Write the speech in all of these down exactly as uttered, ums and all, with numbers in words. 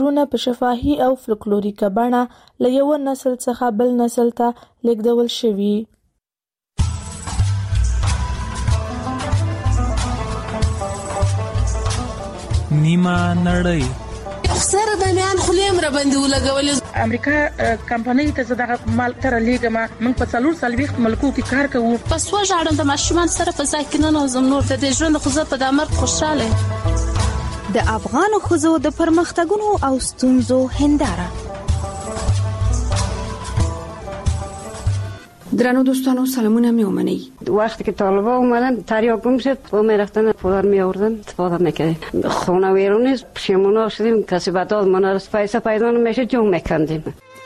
رونه په شفاهي او فولکلوریکه بڼه له یو نسل څخه بل نسل ته لیږدول شوي. نیمه نړۍ سره د میان خلیم را باندې ولګولې. امریکا کمپنۍ ته زداغه مال تر لیګه ما موږ په څلور سالويخت ملکو کې کار کوو. پس وژاړم د ماشومان سره په ځای کې نه نوزم نور د دې ژوند خو زه په دامر خوشاله. د افغان ښځو د پرمختګونو او ستونزو هنداره. درنو دوستانو سلامونه می اومنی. وقتی که طالبا اومدن تریاک گم شد با می رفتن پدر می آوردن استفاده میکردیم. خونه ویرونی پشیمونا شدیم کسی بداد ما نرس پیسه پیدا نمیشه جنگ میکندیم.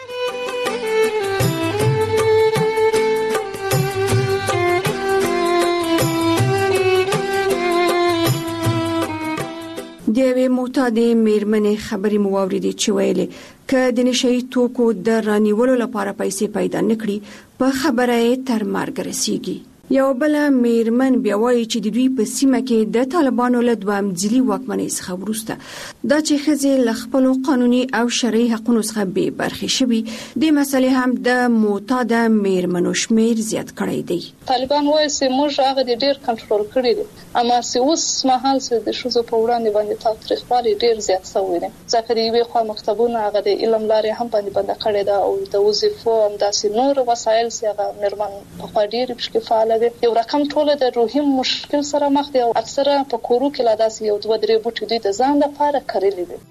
دیوی معتادې میرمنې خبرې مو واوریدې چې ویلې که د نشهیي توکو د رانیولو لپاره پیسې پیدا نکړي په خبره یې تر مرګ رسیږي. یو بل میرمن بیا وایي چې د دوی په سیمه کې د طالبانو له دوام ځلي واکمنۍ څخه وروسته دا چې ښځې له خپلو قانوني او شرعي حقونو څخه بې برخې شوي دې مسلې هم د معتاده میرمنو شمیر زیات کړی دی. طالبان وایي چې موږ هغه د ډېر کنټرول کړی دی، اما چې اوس مهال چې د ښځو په وړاندې باندې تاوتریخوالی ډېر زیات شوی دی. ځکه د یوې خوا مکتبونه هغه د علم لارې هم باندې بنده کړې ده او د وظیفو همداسې نور وسایل چې هغه میرمن پخوا ډېرې پکې فعاله دي. یو رقم ټوله د روحي مشکل سره مخ دي او اکثره په کورو کې لا داسې یو دوه درې بوټي دوی د ځان لپاره کرلي دي.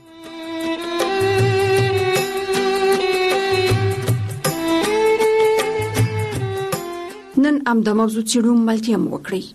نن ام د موضوع څیړو ملتیا مو وکړي.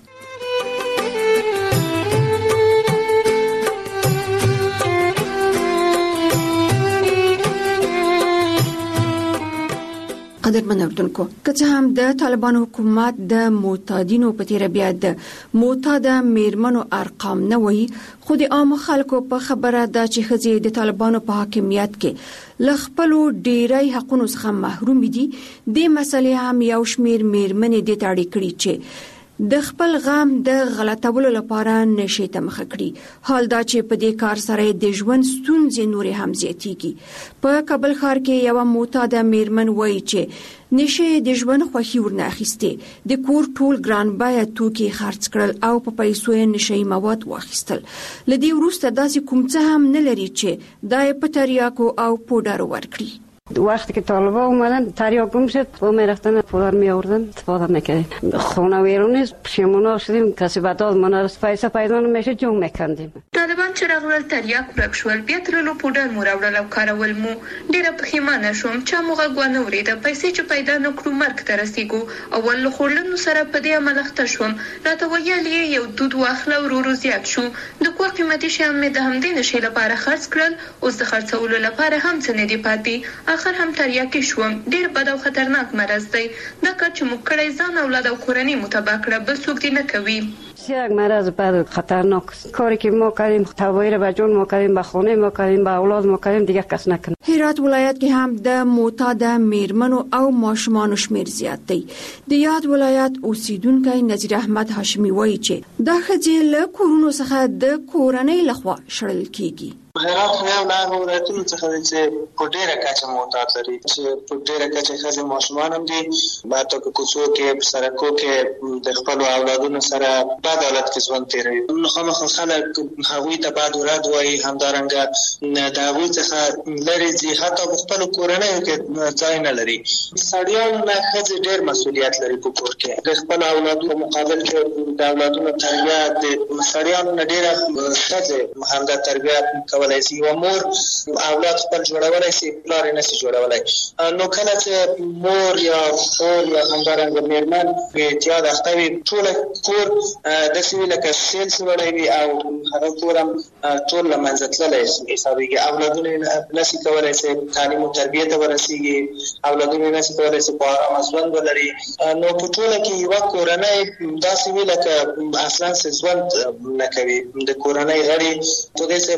قدرمن اردوونکو که څه هم د طالبانو حکومت د معتادینو په تیر بیا د معتاده میرمنو ارقام نه وایي، خو د عام خلکو په خبره ده چې ښځې د طالبانو په حاکمیت کې له خپلو ډیری حقونو څخه محروم دي. دې مسلې هم یو شمیر میرمنې دې ته اړ کړي چې د خپل غم د غلطولو لپاره نشي ته مخ کړي. حال دا چې په دې کار سره د ژوند ستونزې نورې هم زیاتېږي. په کابل ښار کې یو معتاده میرمن وایي چې نشه د ژوند خوښي ورنه اخیسته، د کور ټول ګران بیه توکي خرڅ کړل او په پیسو یې نشي مواد واخیستل. لدی وروسته داسې کوم څه هم نه لري چې دای په تریاکو او پودر ورکړي. وقتی که طالبا اومدن تریاک گم شد با می رفتن پدر می آوردن استفاده میکردیم. خونه ویرونی پشیمونا شدیم کسی بداد ما نرس پیسه پیدا نمیشه جنگ میکندیم. طالبان چې راغلل تریاک ورک شول، بیا ترلو پودر مو راوړل او کارول مو. ډیره پښیمانه شوم چې موږ غوونه ورېده پیسې چې پیدا نکړو مرګ ته رسیږو. اول له خورلنو سره په دې عمل اخته شوم. راته ویل یې یو دود واخله ورورو زیات شو. د کور قیمتي شیان مې د همدې نشي لپاره خرڅ کړل، اوس د خرڅولو لپاره هم څه نه دی پاتې. اخر هم تریاکي شوم. ډیر بد او خطرناک مرض دی. دا کار چې موږ کړی ځان اولاد او کورنۍ مو تباه کړه، بل څوک دې نه کوي. یک مرض بد خطرناک کاری که ما کردیم تباهی را به جون ما کردیم، به خانه ما کردیم، به اولاد ما کردیم، دیگه کس نکنه. هرات ولایت کې هم د معتاده میرمنو او ماشومانو شمیر زیات دی. د یاد ولایت اوسیدونکی نذیر احمد هاشمی وایي چې دا ښځې له کورونو څخه د کورنۍ لخوا شړل کیږي. هرات خو یو له هغو ولایتونو څخه دی چې په ډېره کچه معتاد لري، چې په ډېره کچه ښځې ماشومان هم دي، حتی که کوڅو کې په سړکو کې د خپلو اولادونو سره بد حالت کې ژوند تېروي. خامخا خلک هغوی ته بد ورد وایي، همدارنګه د هغوی څخه لرې ځي، حتی په خپلو کورنیو کې ځای نه لري. سړیانو نه ښځې ډېر مسؤلیت لري په کور کې. د خپلو اولادو په مقابل کې د اولادونو تربیه د سړیانو نه ډېره ښځې همدا تربیه کولای شي. یوه مور اولاد خپل جوړولی شي، پلار یې نشي جوړولی. نو کله چې مور یا خور یا همدارنګه میرمن په اعتیاد اخته وي، ټوله کور داسې وي لکه سیل چې وړی وي او هغه کور هم ټول له منځه تللی حسابېږي. اولادونه یې نشي کولی چې تعلیم او تربیې ته ورسېږي، اولادونه یې نشي کولی چې په ارامه ژوند ولري. نو په ټوله کې یوه کورنۍ داسې وي لکه اصلا چې ژوند نه کوي. د کورنۍ غړي په دې چې ټوله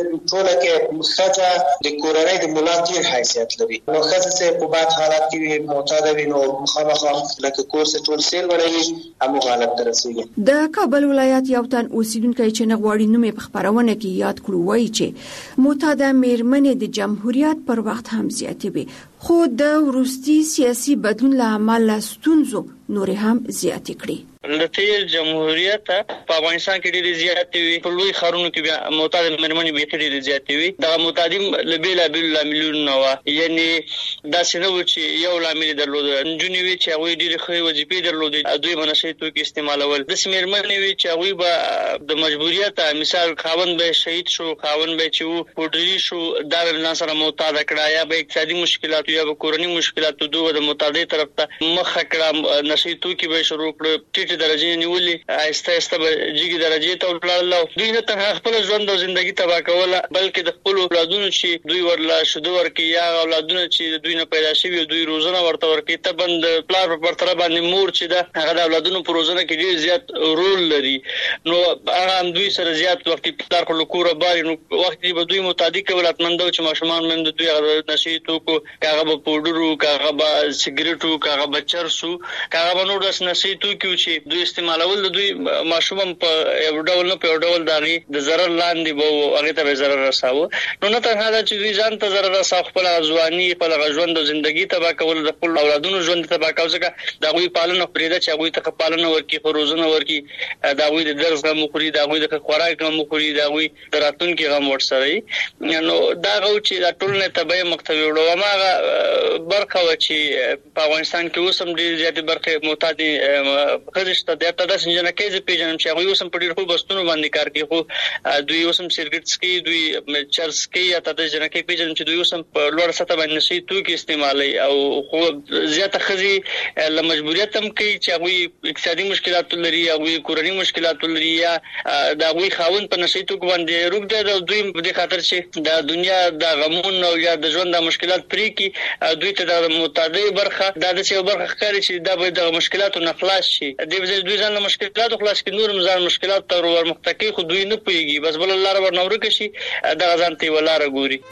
ډول کې ښځه د کورنۍ د ملا تیر حیثیت لري. نو ښځه چې په بد حالت کې معتاده وي نو مخامخ لکه کور څه ټول سیل وړي همو حالت ته رسیږي. د کابل ولایت یو تن اوسیدونکی چې نه غواړي نوم په خبرونه کې یاد کړو وایي چې معتاده میرمنې د جمهوریت پر وخت هم زیاتې وي، خو د وروستي سیاسي بدلون له امله ستونزو نورې هم زیاتې کړې. د تیر جمهوریت په افغانستان کې ډېرې زیاتې وي، په لوی ښارونو کې بیا معتاده مېرمنې بیخي ډېرې زیاتې وي. دغه معتادي له بېلابېلو لاملونو نه وه، یعنې داسې نه و چې یو لامل یې درلوده. نجونې وي چې هغوی ډېرې ښې وظیفې درلودې، دوی به نشه یي توکي استعمالول. داسې مېرمنې وي چې هغوی به د مجبوریت مثال خاوند به شهید شو، خاوند به چې و پوډري شو، دا به ځان سره معتاده کړه، یا به اقتصادي مشکلاتو یا به کورني مشکلاتو دوی به د معتادۍ طرف ته مخه کړه، نشه یي توکي به یې شروع کړه، درجه نیولې، آهسته آهسته به جګې درجې ته ولاړل. دوی نه تنها خپل ژوند او زندگی تباه کوله بلکې د خپل اولادونو چې دوی ورله شوده ورکړي یا اولادونه چې دوی نه پیدا شوي دوی روزنه ورته ورکړي. طبعا د پلار په پرتله باندې مور چې ده هغه د اولادونو په روزنه کې ډېر زیات رول لري، نو هغه هم دوی سره زیات وخت پلار خو له کوره باري، نو وخت به دوی معتادي کول اتمنده چې ماشومان هم د دوی هغه نشه یي توکو هغه به پوډرو هغه به سګریټو هغه به چرسو هغه به نور داسې نشه یي توکي چې دوی استعمالول، د دوی ماشوم په یو ډول نه په یو ډول دغه د ضرر لاندې به هغه ته ضرر رساوه. نو نه تنها دا چې دوی ځان ته ضرر رساو، خپل ځواني خپل ژوند او ژوندۍ تباه کول، د خپل اولادونو ژوند تباه کول، ځکه د هغوی پالنه پرېږده چې هغوی ته پالنه ورکړي، خو روزنه ورکړي، د هغوی د درس غم وخوري، د هغوی د خوراک غم وخوري، د هغوی د راتلونکي غم ورسره وي. نو دا هغه چې د ټولنې تباهي مقتوي وړو هماغه برخه وه چې په افغانستان کې اوس هم ډېرې زیاتې برخې معتادې ښځې شته. د ته داسې جنکۍ زه پېژنم چې هغوی اوس هم په ډېر ښو بستونو باندې کار کوي، خو دوی اوس هم سګرټ څکي، دوی چرس کوي، یا ته داسې جنکۍ پېژنم چې دوی اوس هم په لوړه سطحه باندې نشه یي توکي استعمالوي، او خو زیاته ښځې له مجبوریت هم کوي چې هغوی اقتصادي مشکلاتو لري، هغوی کورني مشکلاتو لري، یا د هغوی خاوند په نشه یي توکو باندې روږ دی، او دوی په دې خاطر چې د دنیا د غمون او یا د ژوند د مشکلات پرې کړي، دوی ته د معتادۍ برخه دا داسې یو برخه ښکاري چې دا باید د مشکلاتو نه خلاص شي. دوی ځان له مشکلاتو خلاص کړي، نور هم ځان مشکلاتو ته ورمخته کوي، خو دوی نه پوهېږي، بس بله لاره ورنه ورکه شي، دغه ځان ته یوه لاره ګوري.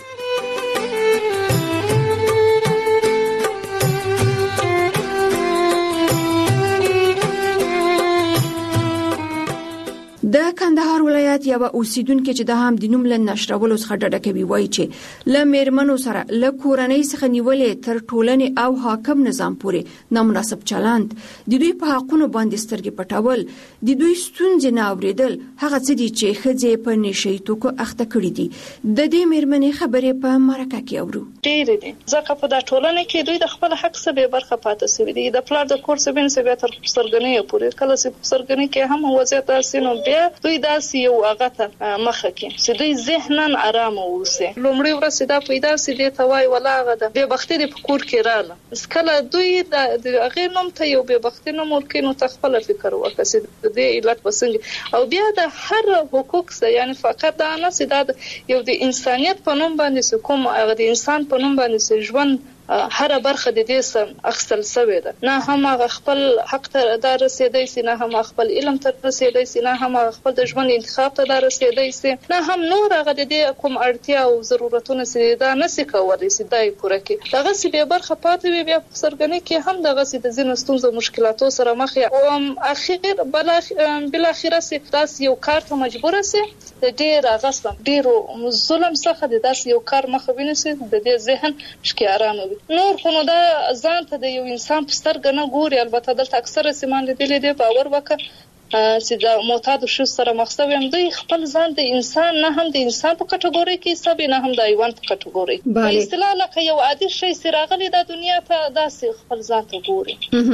د کندهار ولایت یو اوسیدونکو چې د هم د نوم له نشرولو څخه ډډه کوي وایي چې له میرمنو سره له کورنۍ څخه نیولې تر ټولنې او حاکم نظام پورې نامناسب چلند، د دوی په حقونو باندې سترګې پټول، د دوی ستونزې نه اورېدل هغه څه دي چې ښځې په نشه یي توکو اخته کړي دي. د دې میرمنې خبرې په مرکه کې اورو. ډېرې دي ځکه په دا ټولنه کې دوی د خپل حق څخه بې برخه پاتې شوي دي. د پلار د کور څخه بیا تر سرګنۍ پورې کله چې سرګنۍ کې هم وضعیت داسې نو بیا دوی داسې یو هغه ته مخه کې چې دوی ذهناً آرامه اوسي. لومړی ورځ دا پیدا سي دې ته وایي ولاغه ده بې بختي دې په کور کې رااله، کله دوی د هغې نوم ته یو بې بختي نوم ورکوي، نو ته خپله فکر وکړه چې د دې علت به څنګه. او بیا د هر حقوق سه یعنې فقط دا نه چې دا یو د انسانیت په نوم باندې چې کوم هغه د انسان په نوم باندې چې ژوند هر برخه د دې سم اخستل شوی ده، نه هم هغه خپل حق ته دا رسیدای سي، نه هم خپل علم ته رسیدای سي، نه هم خپل د ژوند انتخاب ته دا رسیدای سي، نه هم نور هغه د دې کوم اړتیا او ضرورتونه سي دا نسي کولای سي دای پوره کړي. دغه سي به برخه پاتې وي، بیا په سرګنۍ کې هم دغه سي د ځینو ستونزو مشکلاتو سره مخ یا او اخر بل بل اخر سي تاسو یو کار ته مجبور سي، د ډیر غصب ډیرو ظلم څخه د داس یو کار مخ ویني د دې ذهن شکیارانه وي. نور خو نو دا ځان ته د یو انسان په سترګه نه ګوري. البته دلته اکثره سیمان لیدلې دي، باور وکړه چې د معتاد شو سره مخ هم دوی خپل ځان د انسان نه هم د انسان په کټګوري کې حساب نه هم د حیوان په کټګوري په اصطلاح لکه یو عادي شی سراغلي د دنیا ته داسې خپل ځان ته ګوري.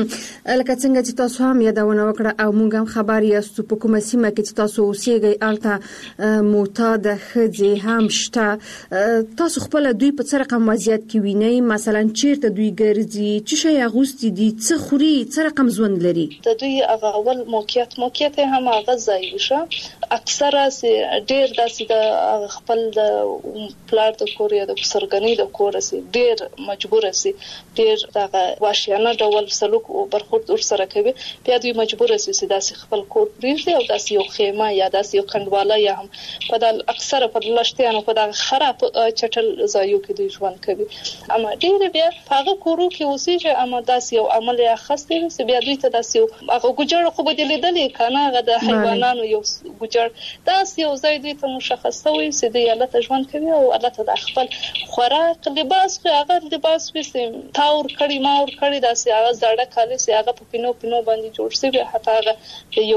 لکه څنګه چې تاسو هم یادونه وکړه او موږ هم خبر یاستو په کومه سیمه کې چې تاسو اوسېږئ الته معتاد ښځې هم شته، تاسو خپل دوی په څه رقم وضعیت کې وینئ؟ مثلا چیرته دوی ګرځي، څه شی اغوستي دي، څه خوري، څه رقم ژوند لري؟ د دوی هغه اول موقعیت موقعیت هم هغه ځای وشه اکثره سي ډیر داسې د خپل د پلار د کور یا د سرګنۍ د کور سي ډیر مجبور سي ډیر دغه واشیانه ډول سلوک او برخورد ور سره کوي بیا دوی مجبور سي چې داسې خپل کور پریږدي او داسې یو خیمه یا داسې یو کندواله یا هم په د اکثره په لشتيانو په دغه خراب چټل ځایو کې دوی ژوند کوي اما ډیر بیا هغه کورو کې اوسېږي اما داسې یو عمل یا خاص دی چې بیا دوی ته داسې هغه ګجړه خو بدلې دلې کنه هغه د حیواناتو یو ګجړ داسې یو ځای دوی ته مشخص وي چې د یالته ژوند کوي او البته د خپل خوراک لباس خو هغه لباس وسیم تاور کړي ماور کړي داسې هغه زړه کالي سي هغه په پینو پینو باندې جوړ شوی حتی هغه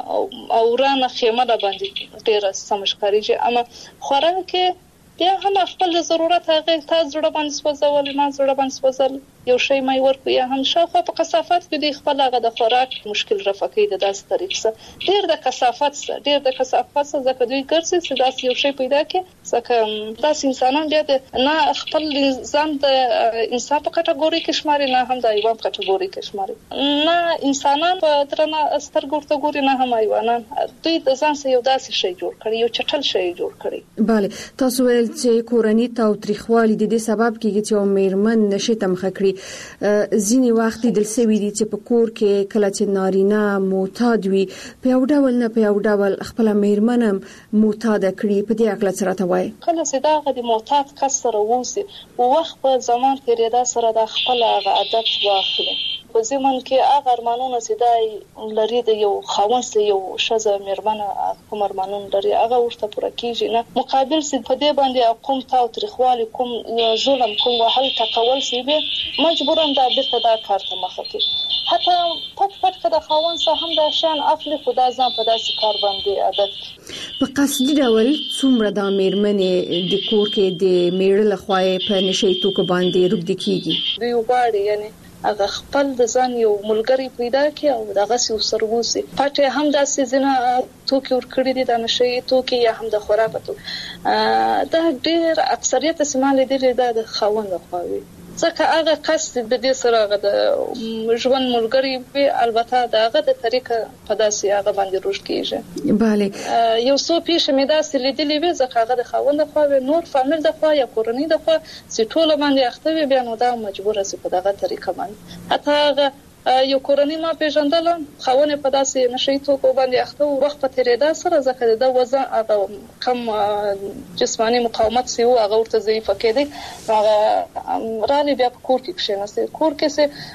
یو اورانه خیمه ده باندې ډیره سمشکاري اما خوراک بیا هم خپل ضرورت هغه تاسو زړه باندې سوځول ما زړه باندې سوځول یو شی مې ورکو یا هم شاوخوا په کثافت کې د خپل هغه د خوراک مشکل رفع کوي د داس طریق سره ډیر د کثافت سره ډیر د کثافت سره ځکه دوی ګرځي چې داس یو شی پیدا کړي ځکه داس انسانان بیا د نه خپل ځان د انسان په کټګوري کې شماري نه هم د حیوان په کټګوري کې شماري نه انسانان په درنه سترګو ته ګوري نه هم حیوانان دوی د ځان سره یو داسې شی جوړ کړي یو چټل شی جوړ کړي bale تاسو ویل چې کورنۍ تاوتریخوالي د دې سبب کېږي چې میرمن نشي تمخه کړي ځینی وخت د سوي دي چې په کور کې کله چې نارینه معتاد وي په یو ډول نه په یو ډول خپل میرمن معتاد کړي په دې اکل سره ته وای کله چې دا غدي معتاد کس سره ووسی او وخت په زمان کې ردا سره د خپل عادت واخلي په زمون کې هغه ارمانونه چې دای لري د یو خاوند سره یو شزه میرمنه کوم ارمانونه لري هغه ورته پوره کیږي نه مقابل سي په دې باندې کوم تاوتریخوالي کوم ظلم کوم وهل تقول سي به مجبورم دا بیرته دا کار ته مخه کوي حتی پټ پټ کده خاوند سره هم دا شان اخلي خدا ځان په داسې کار باندې عادت په قصدي ډول څومره د میرمنې د کور کې د میړه لخوا په نشي توکو باندې روږدي کیږي دوی وغواړي یعنی هغه خپل د ځان یو ملګری پیدا کړي او دغه سي وسروسي پټه هم داسې زنه توکي ور کړی دي د نشي توکي یا هم د خوراکتو دا ډېر اکثریت استعمال دي د خاوند خووي ځکه هغه کس د دې سره هغه د ژوند ملګری وي البته داغه د طریقه په داسې هغه باندې روش کیږي bale یو څو پیښه مې داسې لیدلې وي ځکه هغه د خاوند خو نور فامیل د خو یا کورنۍ د خو چې ټول باندې اخته وي بیا نو دا مجبور سي په دغه طریقه باندې حتی هغه یو کورنۍ ما پیژندل خاوند په داسې نشي توکو باندې اخته وخت په تیریدا سره ځکه د وزن هغه کم جسمانی مقاومت سی او هغه ورته ضعیف کېدی هغه رالي بیا په کور کې کښیناسته کور کې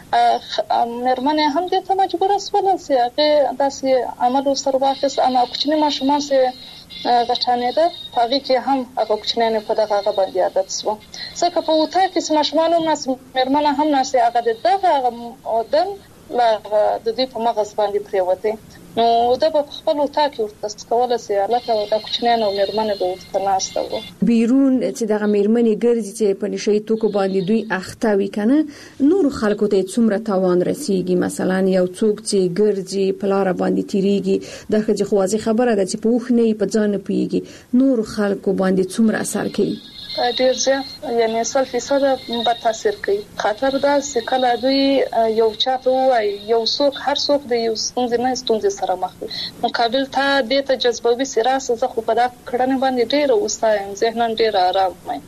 سه مرمنه هم دې ته مجبور اسوله سي هغه داسې عمل سره واخص اما کوچنی ماشومان سه غټانه ده پاږي کې هم هغه کوچنیانه په دغه هغه باندې عادت سو ځکه په وتا کې ماشومان هم ناس مرمنه هم ناس هغه دغه ادم لا د دې په مغز باندې پریوته نو دا په خپل وتا کې ورته کوله سي البته دا کوچنیانه مرمنه به ورته ناشته وو بیرون چې دغه مرمنه ګرځي چې په نشي توکو باندې دوی اخته وي کنه نور خلکو ته څومره تاوان رسیږي مثلا یو څوک چې ګرځي په لار باندې تیریږي دغه خوازي خبره ده چې په وخت نه په ځان پیږي نور خلکو باندې څومره اثر کوي ډیر زیات یعنی سل فیصد به تاثیر کوي خاطر دا چې کله دوی یو چاته وای یو څوک هر څوک د یو ستونزې نه ستونزې سره مخ وي مقابل ته د ته جذبوي سراسه زه خو په دا کړنه باندې ډیر اوسایم ذهن ډیر آرام وي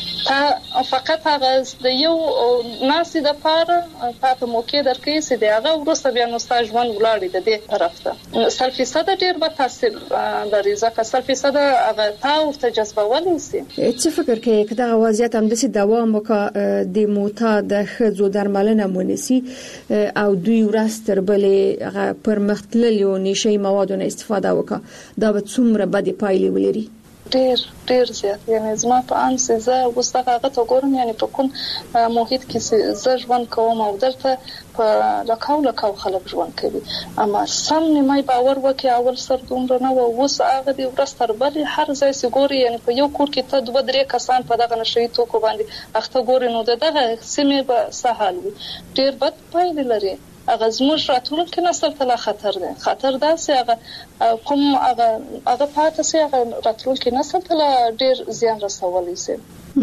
تا فقط هغه د یو ناسي د پاره په موقع درکې سي د هغه ورسته بیا نو ستاسو ژوند ولاړی د دې طرف ته سل فیصد ډیر به تاثیر لري ځکه سل فیصد هغه تاسو ته جذبولای سي څه فکر کوي کدا وضعیت هم د سي دوام وکړه د موتا د خزو درملنه مونسي او دوی ورستر بلې پر مختللو نشي موادونو استفاده وکړه دا به څومره بد پایلې ولري ډیر ډیر زیات یعنی زما په ان سه زه وسته هغه ته ګورم یعنی په کوم محیط کې زه ژوند کوم او دلته په لکاو لکاو خلک ژوند کوي اما سم نیمه باور وکي اول سر دومره نه و وس هغه دی ورستر بلې هر ځای سي ګوري یعنی په یو کور کې ته دوه درې کسان په دغه نشي توکو باندې اخته ګوري نو دغه سیمه به سهال وي ډیر بد پایلې لري هغه زموږ راتلونکي نسل ته لا خطر دی. خطر دا چې هغه کوم هغه هغه پاتې سي هغه راتلونکي نسل ته لا ډیر زیان رسولی سي.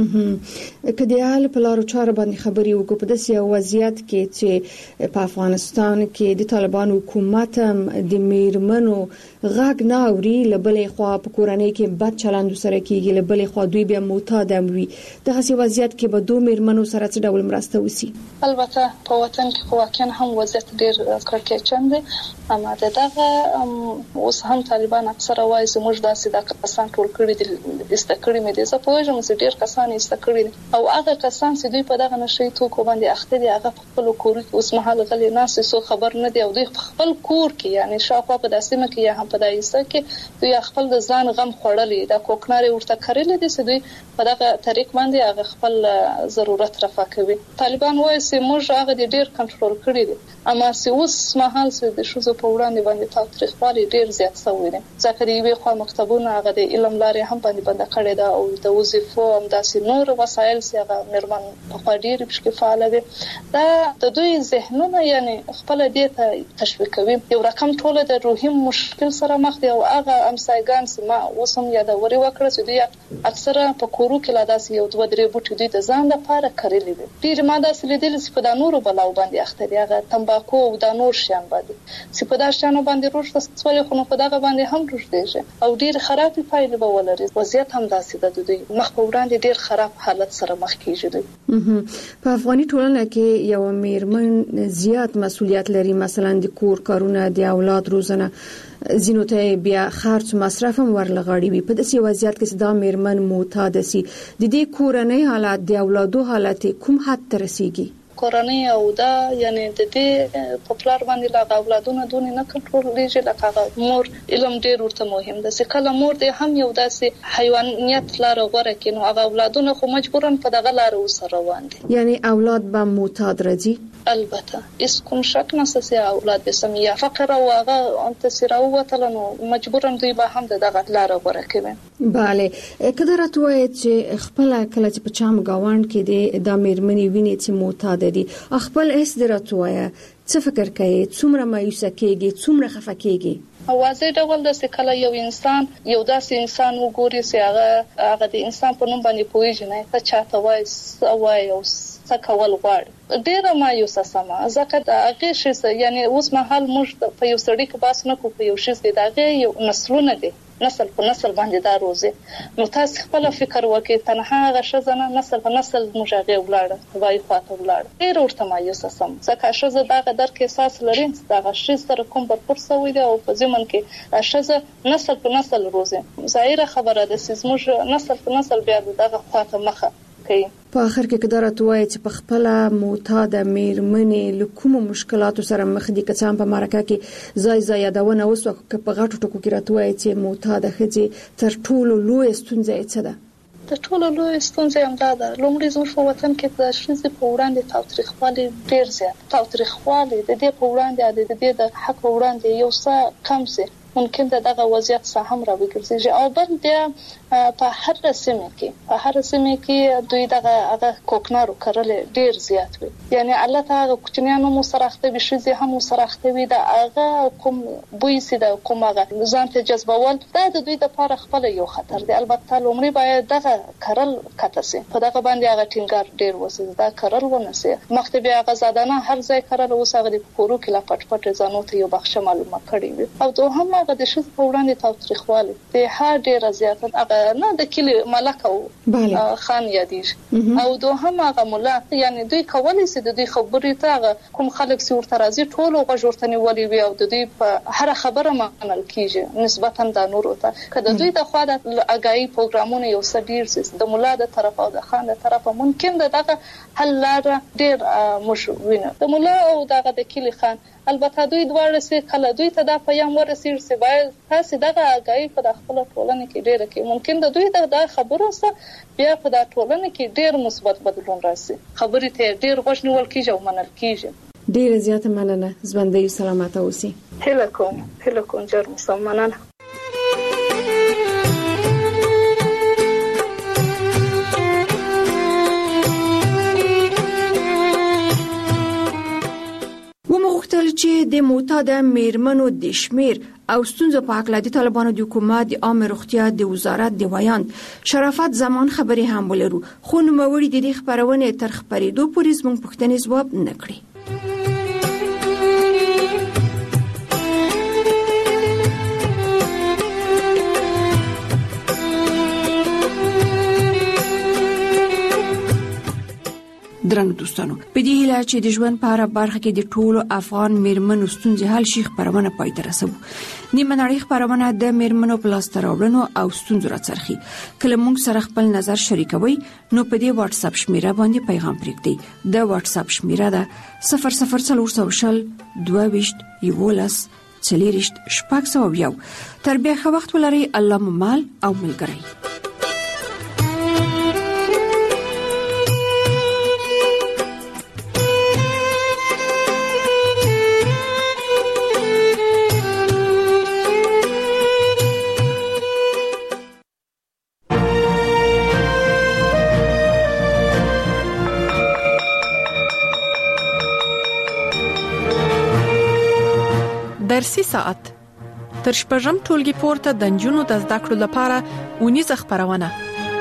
کله حال په لارو چارو باندې خبري وکړو په داسې وضعیت کې چې په افغانستان کې د طالبان حکومت د میرمنو غږ نه اوري، لبلې خوا په کورنۍ کې بد چلند سره کیږي، لبلې خوا دوی بیا معتاد وي. دغه وضعیت کې به دوه میرمنو سره څه ډول مرسته وسی؟ البته په وطن کې واقعا هم وضعیت ډیر کړکېچن دی، اما دغه اوس هم طالبان اکثره وایي زموږ داسې د کسان ټول کړي دي استکړي مې دي. زه په وژم چې ډیر کسان استکړي او هغه کسان چې دوی په دغه نشي توکو باندې اخته دي هغه په خپل کور کې اوس مهال غلي ناس سو خبر نه دی او دوی خپل کور کې یعنی شاوخوا په داسې مکه یا هم په دایسته کې دوی خپل د ځان غم خړلې د کوکناري ورته کړلې دي چې دوی په دغه طریق باندې هغه خپل ضرورت رفع کوي. طالبان وایي چې موږ هغه ډیر کنټرول کړی دي، اما چې اوس مهال چې د شوزو په وړاندې باندې تاریخوالي ډیر زیات شوی دی. ځکه دی وی خو مکتبونه هغه د علم لارې هم باندې بند کړی دا او د وظیفو هم داسې نور وسایل چې هغه مرمن په خاطر کې فعال دي. دا د دوی ذهنونه یعنی خپل دې ته تشویق کوي. یو رقم ټول د روحي مشکل سره مخ دي او هغه امسایګان چې ما اوسم یادوري وکړه چې دوی اکثره په کورو کې لا داسې یو دوه درې بوټي دوی د ځان لپاره کړلي دي. ډیر ما داسې لیدل چې په دانورو بلاو باندې اخته دي، هغه تمباکو او دانور شیان باندې چې په داسې شانو باندې روښته سوالي خو په دغه باندې هم روښته او ډیر خرابې پایلې به ولري. وضعیت هم داسې د دوی مخ په وړاندې ډیر خراب حالت سره مخ کیږي. په افغاني ټولنه کې یو میرمن زیات مسؤلیت لري، مثلا د کور کارونه، د اولاد روزنه، زینو ته بیا خرج مصرف هم ورلغړی وي. په داسې وضعیت کې دا میرمن معتاد سي، د دې کورنۍ حالت د اولادو حالت کوم حد ته رسیږي؟ کورنۍ او دا یعنی د دې په پلار باندې لا اولادونه دونې نه کنټرولېږي. لکه مور علم ډیر ورته مهم ده چې کله مور دې هم یو داسې حیوانیت لاره غوره کړي نو هغه اولادونه خو مجبورن په دغه لاره وسره روان دي. یعنی اولاد به معتاد راځي؟ البته اس کوم شک نشته چې اولاد به سمیا فقر او هغه انتصار او وتلنو مجبورن دوی به هم دغه لاره غوره کوي. bale کله راتوي چې خپل کله چې په چام گاوند کې د میرمنې ویني چې معتاد دي خپل اس دراتوي څه فکر کوي، څومره مایوس کېږي، څومره خفه کېږي؟ واضح ډول د کله یو انسان یو داسې انسان وګوري چې هغه هغه د انسان په نوم باندې پوهیږي نه ته چاته وایي سوای او سکول غواړي ډیره مایوسه سما ځکه د هغه شي یعنی اوس مهال موږ په یو سړی کې باس نه کوو، په یو شي د هغه یو نسلونه دي، نسل په نسل باندې دا روزي. نو تاسو خپل فکر وکړئ تنها هغه شزنه نسل په نسل مجاغه ولاړه وای خاطر ولاړه ډیر ورته مایوسه سم ځکه شزه دغه درک احساس لري دغه شي سره کوم برپور سوي دی او په ځمن کې شزه نسل په نسل روزي. ظاهره خبره ده چې موږ نسل په نسل بیا دغه خاطر مخه کوي. په اخر کې قدرت وایي چې په خپل معتاد میرمنې له کوم مشکلاتو سره مخ دي، که څنګه په مرکه کې ځای ځای یادونه وسو که په غټو ټکو کې راتوي چې معتاد ښځې تر ټولو لوی ستونزه څه ده؟ د ټولو لوی ستونزه هم دا ده لومړی زموږ په وطن کې د ښځې په وړاندې تاوتریخوالي ډیر زیات تاوتریخوالي د دې په وړاندې د دې د حق وړاندې یو څه کم سي ممکن دغه وضعیت سه هم راوګرځي او بل د په هر سیمه کې په هر سیمه کې دوی دغه هغه کوکنارو کړل ډیر زیات وي، یعنی الله تعالی کوچنیانو مو سره وي شي هم سره وي د هغه کوم بوی سي د کوم هغه ځان ته جذبول دا د دوی د لپاره خپل یو خطر دی. البته لومړی باید دغه کړل کته سي په دغه باندې هغه ټینګار ډیر وسي دا کړل ونسي مختبي هغه زادانه هر ځای کړل اوسه د کورو کې لا پټ پټ ځانو ته یو بخښه معلومه کړی وي او دوه هم هغه د شې په وړاندې تاوتریخوالی د هر ډیر زیات هغه نه د کلی ملک او خان یادیږي او دوه هم هغه مولا یعنی دوی کولی سي د دوی خبرې ته کوم خلک سي ورته راځي ټول غوښتنې ولي وي او د دوی په هر خبره منل کیږي نسبتا د نورو ته کله دوی د خوا د اگایي پروګرامونه یو سډیر سي د مولا د طرف او د خان د طرف ممکن دغه حل لار ډیر مشوینه د مولا او دغه د کلی خان البته دوی دواړه سي کله دوی ته دا پیغام ورسېږي چې باید تاسو دغه اگایي په خپل ټولنه کې ډیره کې ممکن د دوی د خبرو سره بیا په دا ټولنه کې ډیر مثبت بدلون راسي خبرې ته ډیر غوښ نیول کیږي او منل کیږي. ډیر زیاته مننه ژوندۍ سلامت اوسئ. هله کوم هله کوم جر مسلمانانه کله چې د معتاد میرمنو د شمیر او ستونزو په اړه د طالبانو د حکومت د عامه روغتیا د وزارت د ویاند شرافت زمان خبرې هم ولرو، خو نوموړي د دې خبرونې تر خبرېدو پورې زموږ پوښتنې ځواب نه کړي. درنو دوستانو، په دې هیله چې د ژوند په هره برخه کې د ټولو افغان میرمنو ستونزې حل شي خبرونه پای ته رسوو. نیمه نړۍ خبرونه د میرمنو په لاسته راوړنو او ستونزو راڅرخي. کله موږ سره خپل نظر شریکوي نو په دې واتس اپ شمیره باندې پیغام پرېږدئ. د واتس اپ شمیره ده صفر صفر څلور شل دوه ویشت یولس څلېرویشت شپږ سوه یو. تر بیا ښه وخت ولرئ. الله مو مال او ملګری. درسي ساعت تر شپږم ټولګي پورته د نجونو د زده کړو لپاره اونیزه خبرونه.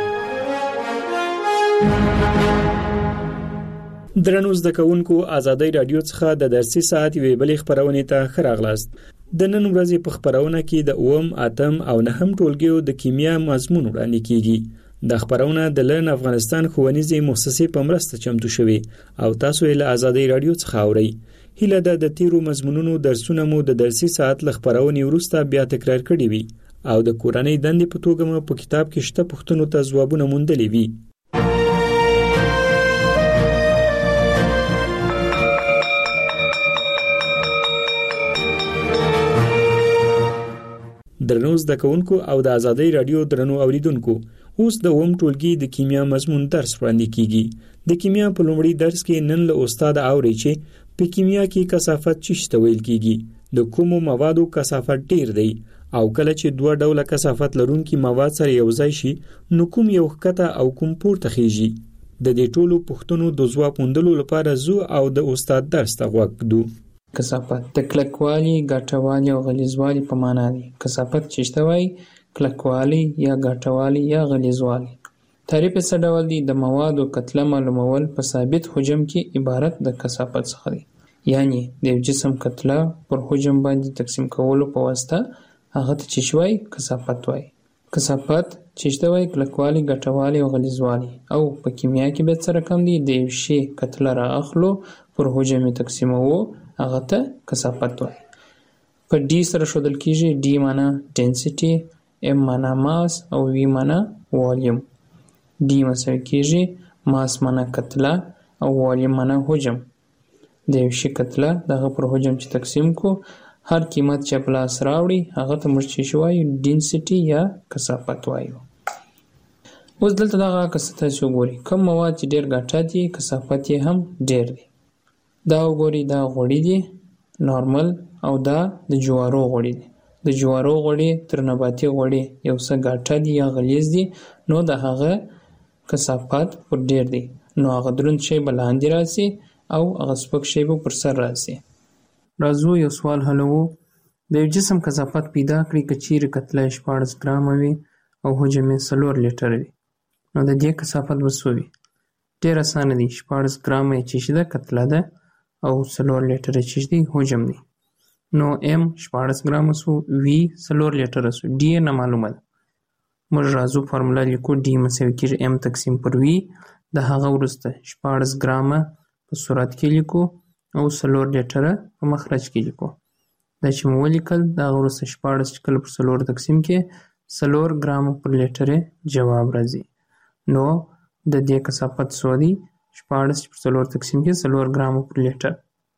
درنو زده کوونکو، ازادي رادیو څخه د درسي ساعت وی بلې خبرونه ته خراغلاست. د نن ورځې په خبرونه کې د اوم، اتم او نهم ټولګیو د کیمیا مضمون وړاندې کیږي. د خبرونه د لن افغانستان ښوونیزې مؤسسې په مرسته چمتو شوی او تاسو یې له ازادي رادیو څخه اورئ. هیله ده د تیرو مضمونونو درسونه مو د درسي ساعت له خبرونې وروسته بیا تکرار کړي وي او د کورنۍ دندې په توګه مو په کتاب کې شته پوښتنو ته ځوابونه موندلي وي. درنو زده کوونکو او د ازادي رادیو درنو اوریدونکو، اوس د اوم ټولګي د کیمیا مضمون درس وړاندې کیږي. د کیمیا په لومړي درس کې نن له استاد اوري چې په کیمیا کې کثافت څه ویل کیږي، د کومو موادو کثافت ډیر دی او کله چې دوه ډوله کثافت لرونکي مواد سره یو ځای شي نو کوم یو ښکته او کوم پورته خيږي. د دې ټولو پوښتنو د ځواب موندلو لپاره زو او د استاد درس ته غوږ ږدو. کثافت د کلکوالي، ګټوالي او غلیظوالي په معنا دی. کثافت څه وایي؟ کلکوالي یا ګټوالي یا غلیظوالي. تعریف یې څه ډول دی؟ د موادو کتله معلومول په ثابت حجم کې عبارت د کثافت څخه دی. یعنی د یو جسم کتله پر حجم باندې تقسیم کولو په واسطه هغه ته چې وایي کثافت وایي. کثافت چې وایي کلکوالي، ګټوالي او غلیظوالي. او په کیمیا کې به څه رقم دی؟ د یو شی کتله را اخلو پر حجم تقسیموو هغه ته کثافت وایي. په ډي سره ښودل کیږي. ډي معنا ډنسټي، ام معنا ماس او وی معنا والیوم. ډي مساوي کیږي ماس معنا کتله او والیوم معنا حجم. د یو شي کتله دغه پر حجم چې تقسیم کو هر قیمت چې په لاس راوړي هغه ته موږ چې وایو ډنسټي یا کثافت وایو. اوس دلته دغه کثافت وګورئ. کوم مواد چې ډیر ګټه دي کثافت یې هم ډیر دی. دا وګورئ، دا غوړي دي نارمل او دا د جوارو غوړي دي. د جوارو غوړي تر نباتي غوړي یو څه ګټه دي یا غلیظ دي، نو د هغه کثافت پر ډیر دی. نو هغه دروند شی به لاندې راسي او هغه سپک شی به پر سر راسي. راځو یو سوال حلوو. د یو جسم کثافت پیدا کړئ که چیرې کتله شپاړس ګرامه وي او حجم یې څلور لیټره وي، نو د دې کثافت به څو وي؟ ډېر اسانه دی. شپاړس ګرامه یې چې ده کتله ده او څلور لیټره چې دی حجم دی. نو ام شپاړس ګرامه سو، وی څلور لیټره سو، ډي نه معلومه ده. موږ راځو فارموله لیکو. ډي مساوي کېږي ام تقسیم پر وی. د هغه وروسته شپاړس ګرامه په صورت کې لیکو او څلور لیټره په مخرج کې لیکو. دا چې مو ولیکل د هغه وروسته شپاړس چې کله پر څلور تقسیم کې څلور ګرامه پر لیټره جواب راځي. نو د دې کثافت څو دی؟ شپاړس پر څلور تقسیم کې څلور ګرامه پر لیټر.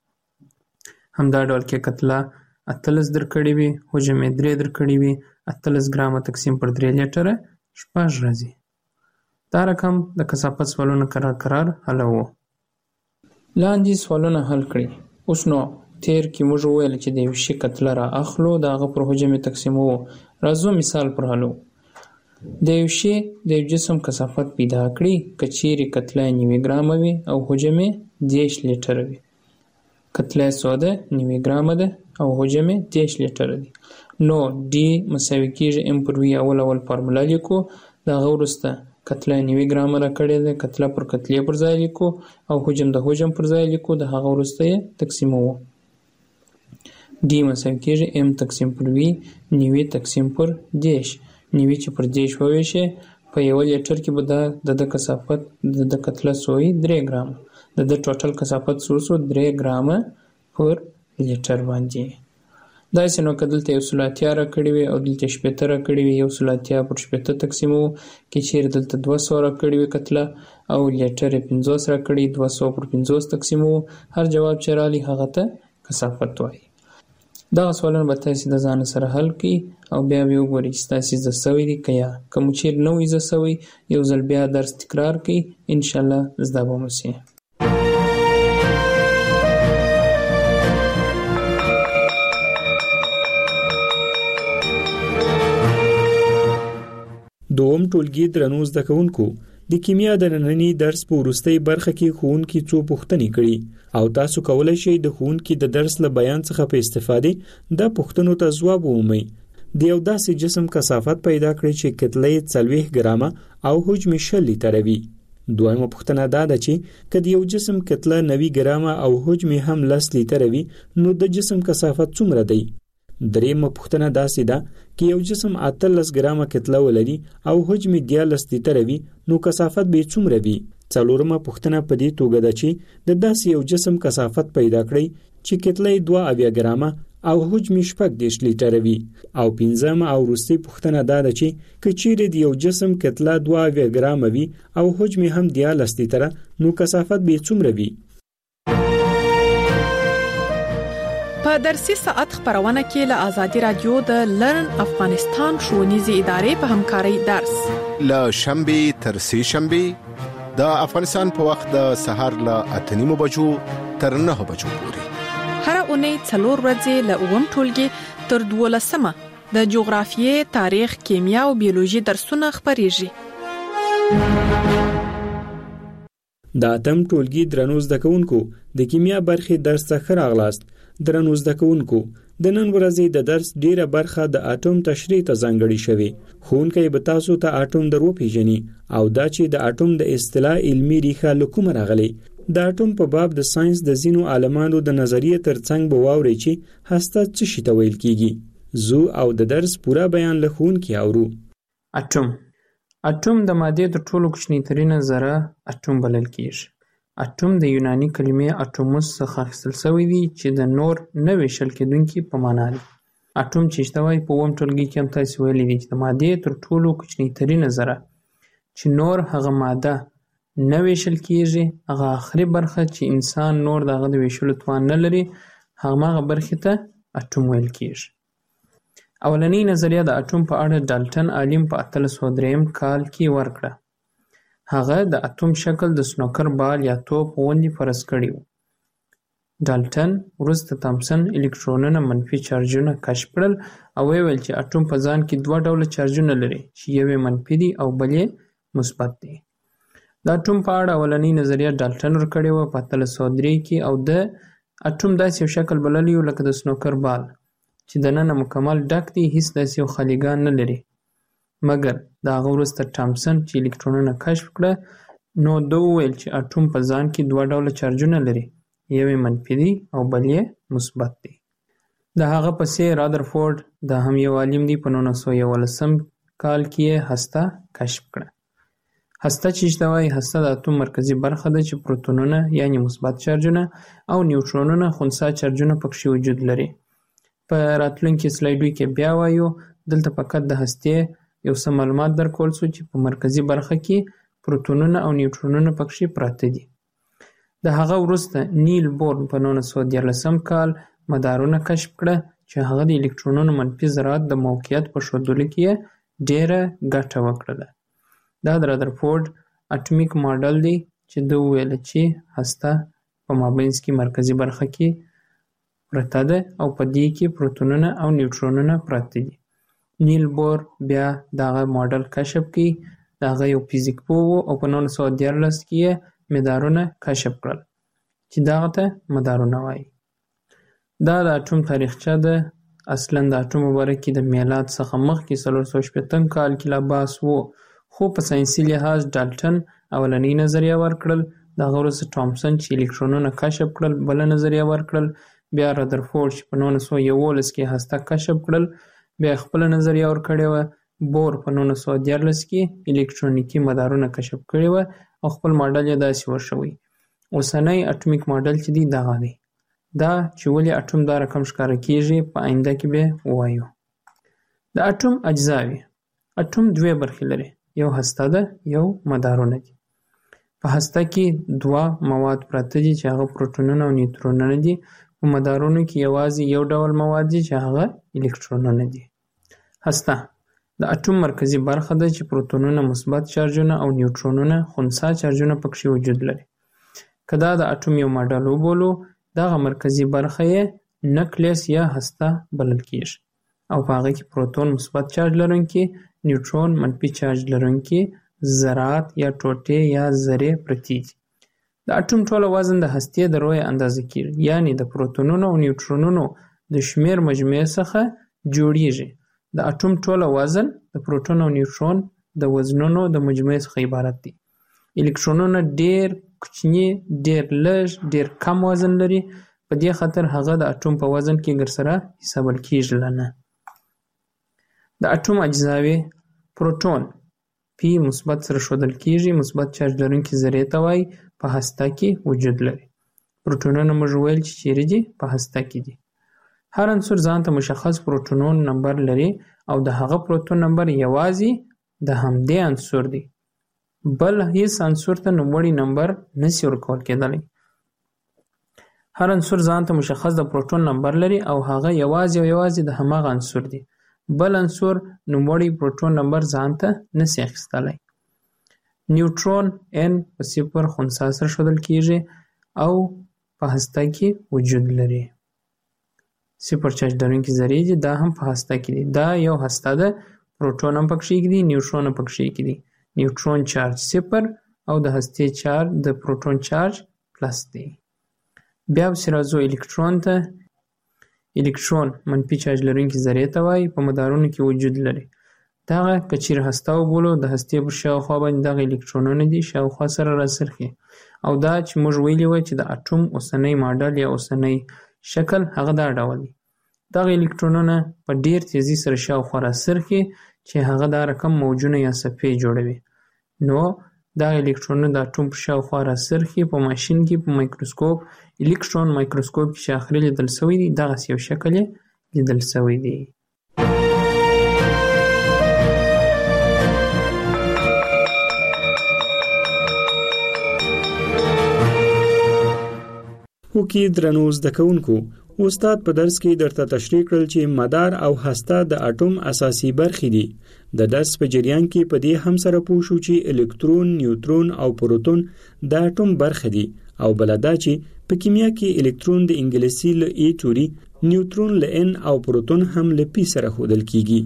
همدا ډول کې کتله اتلس درکړې وي، حجم یې درې درکړې وي، اتلس ګرامه تقسیم پر درې لیټره شپږ راځي. دا رقم د کثافت سوالونه قرار قرار حلوو. لاندې سوالونه حل کړئ. اوس نو تیر کې موږ وویل چې د یو شي کتله را اخلو د هغه پر حجم یې تقسیموو. راځو مثال پر حلو. د یو شي د یو جسم کثافت پیدا کړئ که چیرې کتله نوي ګرامه وي او حجم یې دېرش لیټره وي. کتله سوده نوي ګرامه ده او حجم یې دېرش لیټره دی. نو ډي مساوي کېږي ام پر وي اول اول فارموله لیکو، د هغه وروسته کتله نوي ګرامه راکړې ده، کتله پر کتلې پر ځای لیکو او حجم د حجم پر ځای لیکو، د هغه وروسته یې تقسیموو. ډي مساوي کېږي ام تقسیم پر وي نوي تقسیم پر دېرش. نوي چې پر دېرش وویشې په یو لیټر کې به د د کثافت د د کتله سوی درې ګرامه، د د ټوټل کثافت څو شو درې ګرامه پر لیټر باندې. داسې نو که دلته یو سل اتیا راکړې وي او دلته شپېته راکړې وي، یو سل اتیا پر شپېته تقسیموو. که چیرې دلته دوه سوه راکړې وي کتله او لیټر یې پنځوس راکړي، دوه سوه پر پنځوس تقسیموو. هر جواب چې رالي هغه ته کثافت وایي. دغه سوالونه به تاسې د ځان سره حل کړئ او بیا به وګورئ چې تاسې زده سوي دي که یا. که مو چیرې نه وي زده سوی یو ځل بیا درس تکرار کړئ، انشاءالله زده به مو سي. دوم ټولګي درنو زده کوونکو، د کیمیا د ننني درس په وروستۍ برخه کې ښوونکي څو پوښتنې کړي او تاسو کولی شئ د ښوونکي د درس له بیان څخه په استفادې دا پوښتنو ته ځواب ومومئ. د یو داسې جسم کثافت پیدا کړئ چې کتله یې څلوېښت ګرامه او حجم یې شل لیټره وي. دویمه پوښتنه دا ده چې که د یو جسم کتله نوي ګرامه او حجم یې هم لس لیټره وي نو د جسم کثافت څومره دی؟ دریمه پوښتنه داسې ده که یو جسم اتلس ګرامه کتله ولري او حجم یې دیارلس لیټره وي نو کثافت به یې څومره وي؟ څلورمه پوښتنه په دې توګه ده چې د داسې یو جسم کثافت پیدا کړئ چې کتله یې دوه اویا ګرامه او حجم یې شپږ دېرش لیټره وي. او پنځمه او وروستۍ پوښتنه دا ده چې که چیرې د یو جسم کتله دوه اویا ګرامه وي او حجم یې هم دیارلس لیټره نو کثافت به یې څومره وي؟ په درسي ساعت خبرونه کې له آزادي رادیو د لرن افغانستان ښوونیزې ادارې په همکارۍ درس له شنبه تر سه شنبه د افغانستان په وخت د سهار له اته نیمو بجو تر نهه بجو پورې. هر اونۍ څلور ورځې له اووم ټولګي تر دولسمه د جغرافیې، تاریخ، کیمیا او بیولوژي درسونه خبرېږي. د اتم ټولګي درنو زده کوونکو، د کیمیا برخې درس ته ښه راغلاست. درنو زده کوونکو، د نن ورځې د درس ډیره برخه د اټوم تشریح ته ځانګړې شوې. ښوونکی به تاسو ته اټوم در وپیژني او دا چې د اټوم د اصطلاح علمي ریښه له کومه راغلې. د اټوم په باب د ساينس د ځینو عالمانو د نظریې ترڅنګ به واورئ چې هسته څه شي ته ویل کیږي. زو او د درس پوره بیان له ښوونکي اورو. اټوم اټوم د مادې تر ټولو کوچنیترینه ذره اټوم بلل کیږي. اټوم د یوناني کلمې اټوموس څخه اخیستل شوی دی چې د نور نه ویشل کېدونکي په معنا دی. اټوم چې شته وایي په اووم ټولګي کې هم تاسې ویلي دي چې د مادې تر ټولو کوچنیترینه ذره چې نور هغه ماده نه ویشل کېږي، هغه آخري برخه چې انسان نور د هغه د ویشلو توان نه لري، هماغه برخې ته اټوم ویل کېږي. اولنۍ نظریه د اټوم په اړه ډالټن عالم په اتلس سوه درېیم کال کې ورکړه. هغه د اټوم شکل د سنوکر بال یا توپ غوندې فرض کړی و. ډالټن وروسته تامسن الکترونونه منفي چارجونه کشف کړل او ویل چې اټوم په ځان کې دوه ډوله چارجونه لري چې یو یې منفي دی او بل یې مثبت دی. د اټوم په اړه اولنۍ نظریه ډالټن ورکړې وه په اتلس سوه درې کې او د اټوم داسې یو شکل بللی و لکه د سنوکر بال چې دننه مکمل ډک دی، هیڅ داسې یو خالیګان نه لري. مګر د هغه وروسته تامسن چې الکترونونه کشف کړه نو ده وویل چې اټوم په ځان کې دوه ډوله چارجونه لري، یو یې منفي دی او بل یې مثبت دی. د هغه پسې رادرفورد دا هم یو عالم دی په نولس سوه یولسم کال کې یې هسته کشف کړه. هسته چې شته وایي هسته د اټوم مرکزي برخه ده چې پروتونونه یعنی مثبت چارجونه او نیوټرونونه خنثی چارجونه پکښې وجود لري. په راتلونکي سلایډو کې بیا وایو. دلته فقط د هستې یو څه معلومات درکول شو چې په مرکزي برخه کې پروتونونه او نیوټرونونه پکښې پراته دي. د هغه وروسته نیل بورن په نولس سوه دیارلسم کال مدارونه کشف کړه چې هغه د الکترونونو منفي ذرات د موقعیت په ښودلو کې یې ډېره ګټه وکړله. دا د رادرفورد اټمیک ماډل دی چې ده وویل چې هسته په مابینځ کې مرکزي برخه کې پرته ده او په دې کې پروتونونه او نیوټرونونه پراته دي. نیل بور بیا دغه ماډل کشف کړي. دغه یو فزیک پوه و او په نولس سوه دیارلس کې یې مدارونه کشف کړل چې دغه ته مدارونه وایي. دا د اټوم تاریخچه ده. اصلا د اټوم مبارک کې د میلاد څخه مخکې څلور سوه شپېتم کال کې لا بحث و، خو په ساینسي لحاظ ډالټن اولنۍ نظریه ورکړل، د هغه وروسته ټامسن چې الکترونونه کشف کړل بله نظریه ورکړل، بیا رادرفورډ چې په نولس سوه یولس کې هسته کشف کړل بیا خپله نظریه ورکړې وه، بور په نولس سوه دیارلس کې الکترونیکي مدارونه کشف کړي وه او خپل ماډل یې داسې ورشوی. اوسنی اټومیک ماډل چې دی دغه دی. دا چې ولې اټوم دا رقم ښکاره کیږي په آینده کې به ووایو. د اټوم اجزاوې. اټوم دوه برخې لري، یو هسته ده یو مدارونه دي. په هسته کې دوه مواد پراته دي چې هغه پروټونونه او نیوترونونه دي. په مدارونو کې یوازې یو ډول مواد دي چې هغه الکترونونه دي. هسته د اټوم مرکزی برخه ده چې پروتونونه مثبت چارجونه او نیوترونونه خنثی چارجونه پکې وجود لري. که دا د اټوم یو ماډل وبولو، دغه مرکزی برخه یې نکلیس یا هسته بلل کیږي او په هغه کې پروتون مثبت چارج لرونکي، نیوترون منفي چارج لرونکي ذرات یا ټوټې یا ذرې پرتې دي. د اټوم ټوله وزن د هستې د رویې اندازه کیږي، یعنی د پروتونونو او نیوترونونو د شمیر مجموعې څخه جوړیږي. د اټوم ټوله وزن د پروتون او نیوترون د وزنونو د مجموعې څخه عبارت دی. الکترونونه ډیر کوچني، ډیر لږ، ډیر کم وزن لري، په دې خاطر هغه د اټوم په وزن کې ګرسره حسابل کیږي نه. د اټوم اجزاوې. پروتون پی مثبت سره ښودل کیږي، مثبت چارج لرونکي ذرې ته وایي، په هسته کې وجود لري. پروتونونه موږ ویل چې چیرې دي؟ په هسته کې دي. هر عنصر ځان ته مشخص پروتونون نمبر لري او د هغه پروتون نمبر یوازې د همدې عنصر دی، بل هیڅ عنصر ته نوموړی نمبر نشي ورکول کېدلی. هر عنصر ځان ته مشخص د پروتون نمبر لري او هغه یوازې او یوازې د هماغه عنصر دی، بل عنصر نوموړی پروتون نمبر ځان ته نشي اخیستلی. نیوترون ان په صفر خنثی سره ښودل کیږي او په هسته کې وجود لري. صفر چارج لرونکي ذرې دي، دا هم په هسته کې دي. دا یو هسته ده، پروتون هم پکې دي، نیوترون هم پکې دي. نیوترون چارج صفر او د هستې چارج د پروتون چارج پلس دی. بیا پسې راځو الکترون ته. الکترون منفي چارج لرونکي ذرې ته وایي، په مدارونو کې وجود لري. دغه که چیرې هسته وبولو، د هستې پر شاوخوا باندې دغه الکترونونه دي شاوخوا سره راڅرخي. او دا چې موږ ویلي وو چې د اټوم اوسنی ماډل یا اوسنی شکل هغه دا ډول دی. دغه الکترونونه په ډیر تیزی سره شاوخوا راڅرخي چې هغه دا رقم موجونه یا صفحې جوړوي. نو دغه الکترونونه د اټوم په شاوخوا راڅرخي. په ماشین کې په مایکروسکوپ، الکترون مایکروسکوپ کې چې اخري لیدل شوی دی، دغسې یو شکل یې لیدل شوی دی. وکي درنو زده کوونکو، استاد په درس کې درته تشریح کړل چې مدار او هسته د اټوم اساسي برخې دي. د درس په جریان کې په دې هم سره پوه شو چې الکترون، نیوترون او پروتون د اټوم برخې دي او بل دا چې په کیمیا کې الکترون د انګلیسي له ای توري، نیوترون له ان او پروتون هم له پی سره ښودل کیږي.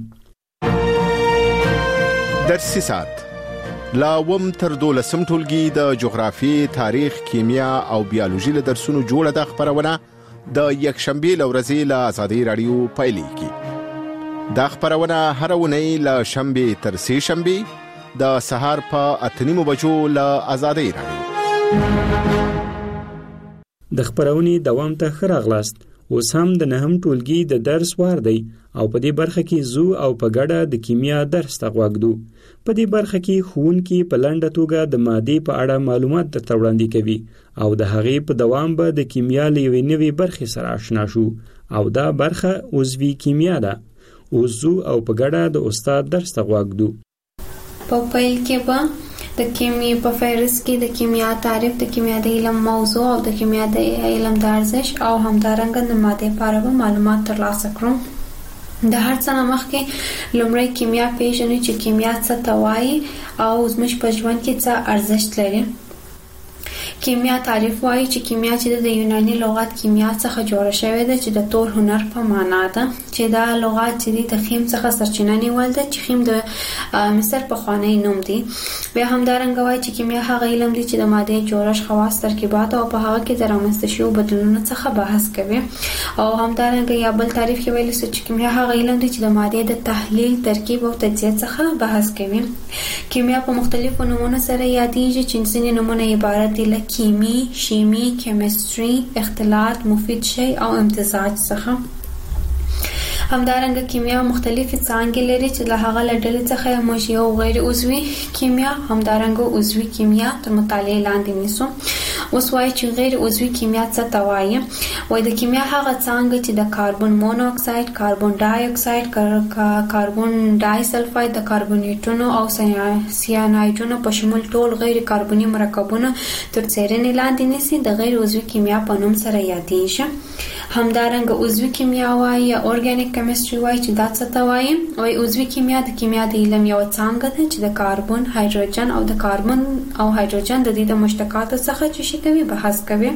درسي ساعت لا وم تر دولسم ټولګي د جغرافي، تاریخ، کیمیا او بیولوژي له درسونو جوړه د خبرونه د یکشنبه لورځي له آزادۍ رادیو پایلیږي. دا خبرونه هر ونی له شنبه تر سه شنبه د سهار په اتنیمو بجو له آزادۍ رادیو. د خبرونې دوام ته خراغلاست. اوس هم د نهم ټولګي د درس وار دی او په دې برخه کې زو او په ګډه د کیمیا درس تغوږدو. په دې برخه کې ښوونکي په لنډه توګه د مادې په اړه معلومات درته وړاندې کوي او د هغې په دوام به د کیمیا له یوې نوې برخې سره آشنا شو او دا برخه عضوي کیمیا ده. اوس زو او په ګډه د استاد درس تغوږدو. په پیل کې به د کیمیا په فهرست کې د کیمیا تعریف، د کیمیا د علم موضوع او د کیمیا د علم د ارزښت او همدارنګه د مادې په اړه معلومات ترلاسه کړو. د هر څه نه مخکې لومړی کیمیا پیژنو چې کیمیا څه ته وایي او زموږ په ژوند کې څه ارزښت لري. کیمیا تعریف وایي چې کیمیا چې د یوناني لغت کیمیا څخه جوړه شوې ده چې د تور هنر په معنا ده، چې دا لغت چې د خیم څخه سرچینه نیول ده چې خیم د مصر پخوانی نوم دی. بیا همدارنګه وایي چې کیمیا هغه علم دی چې د ماده جوړښت، خواص، ترکیبات او په هغه کې د رامنځته شویو بدلونونو څخه بحث کوي. او همدارنګه یا بل تعریف کې ویل شوی چې کیمیا هغه علم دی چې د ماده د تحلیل، ترکیب او تجزیه څخه بحث کوي. کیمیا په مختلفو نومونو سره یادېږي چې ځینې نومونه عبارت دي له کیمی، شیمی، کیمستري، اختلاط، مفید شی او امتزاج څخه. همدارنګه کیمیا مختلفې څانګې لري چې له هغه له ډلې څخه موږ یو غیر عضوي کیمیا، همدارنګه عضوي کیمیا تر مطالعې لاندې نیسو. اوس وایي چې غیر عضوي کیمیا څه ته وایي. وایي د کیمیا هغه څانګه چې د کاربن مونو اکساید، کاربن ډای اکساید، کاربن ډای سلفاید، د کاربونیټونو او سیانایډونو په شمول ټول غیر کاربني مرکبونه تر څیړنې لاندې نیسي، د غیر عضوي کیمیا په نوم سره یادېږي. همدارنګه عضوي کیمیا وایي یا اورګانیک کیمستري وایي چې دا څه ته وایي. وایي عضوي کیمیا د کیمیا د علم یو څانګه ده چې د کاربن، هایدروجن او د کاربن او هایدروجن د دې د مشتقاتو څخه چې شي کوي بحث کوي.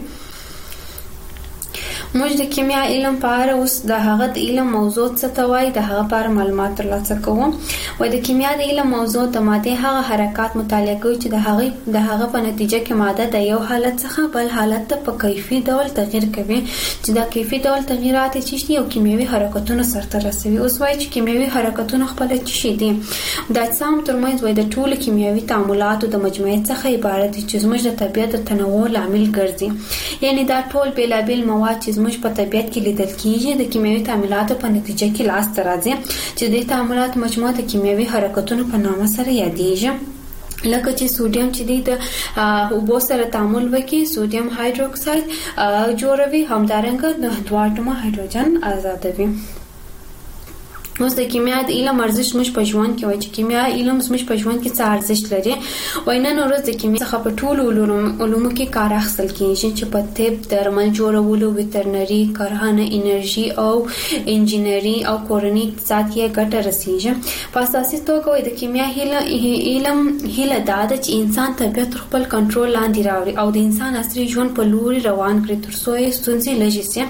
موږ د کیمیا علم په اړه اوس د هغه د علم موضوع څه ته وایي د هغه په اړه معلومات ترلاسه کوو. وایي د کیمیا د علم موضوع د ماده هغه حرکات مطالعه کوي چې د هغه د هغه په نتیجه کې ماده د یو حالت څخه بل حالت ته په کیفي ډول تغیر کوي چې دا کیفي ډول تغیرات چې یو کیمیاوي حرکتونه سرته رسوي. اوس وایي چې کیمیاوي حرکتونه خپل څه دي. د اجسام ترمنځ وایي د ټولو کیمیاوي تعاملاتو د مجموعې څخه عبارت دي چې زموږ د طبیعت د تنوع لامل ګرځي. یعنی دا ټول بیلابیل مواد چې زموږ په طبیعت کې لیدل کیږي د کیمیاوي تعاملاتو په نتیجه کې لاس ته راځي چې د تعاملات مجموعه د کیمیاوي حرکتونو په نامه سره یادېږي. لکه چې سوډیم چې د اوبو سره تعامل وکړي سوډیم هایدروکساید جوړوي، همدارنګه د دوه اتمه هایدروجن آزادوي. اوس د کیمیا د علم ارزښت موږ په ژوند کې وایي چې کیمیا علم موږ په ژوند کې څه ارزښت لري. وایي نن ورځ د کیمیا څخه په ټولو علومو کې کار اخیستل کېږي چې په طب، درمل جوړولو، ویترنري، کرهڼه، انرژي او انجینري او کورني اقتصاد کې ګټه رسیږي. په اساسي توګه وایي د کیمیا علم هیله دا ده چې انسان طبیعت تر خپل کنټرول لاندې راوړي او د انسان عصري ژوند په لوري روان کړي تر څو یې ستونزې لږې شي.